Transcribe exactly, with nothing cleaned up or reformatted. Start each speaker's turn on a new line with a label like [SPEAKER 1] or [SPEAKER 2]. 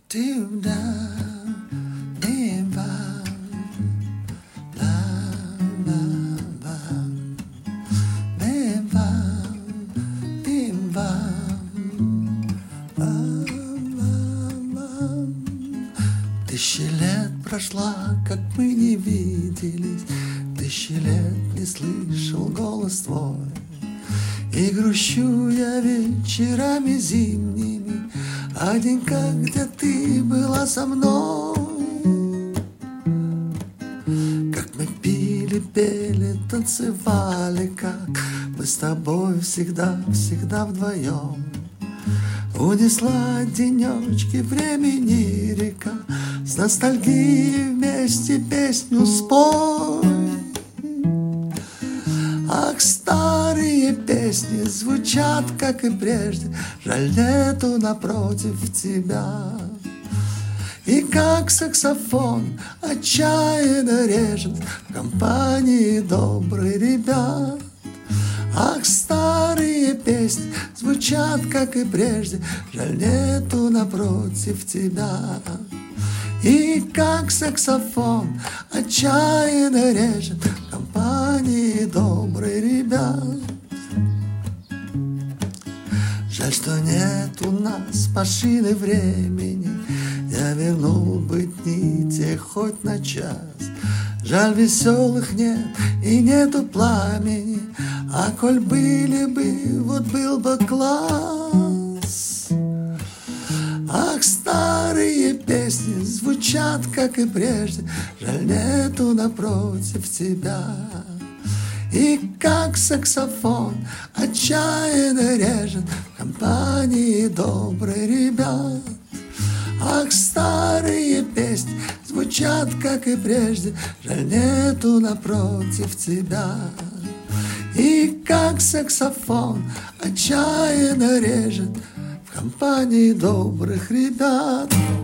[SPEAKER 1] Туда, небо, ла-ла-ла, небо, небо, ла-ла-ла. Тысячи лет прошла, как мы не виделись, тысячи лет не слышал голос твой. И грущу я вечерами зимними, а денька, где ты была со мной. Как мы пили, пели, танцевали, как мы с тобой всегда, всегда вдвоем. Унесла денечки времени река, с ностальгией вместе песню спой. Ах, старые песни звучат, как и прежде, жаль, нету напротив тебя. И как саксофон отчаянно режет в компании добрых ребят. Ах, старые песни звучат, как и прежде, жаль, нету напротив тебя. И как саксофон отчаянно режет в компании добрых ребят. Жаль, что нет у нас машины времени, я вернул бы дни те хоть на час. Жаль, веселых нет и нету пламени, а коль были бы, вот был бы класс. Ах, старые песни звучат, как и прежде, жаль, нету напротив тебя. И как саксофон отчаянно режет в компании добрых ребят. Ах, старые песни звучат, как и прежде, жаль, нету напротив тебя. И как саксофон отчаянно режет в компании добрых ребят.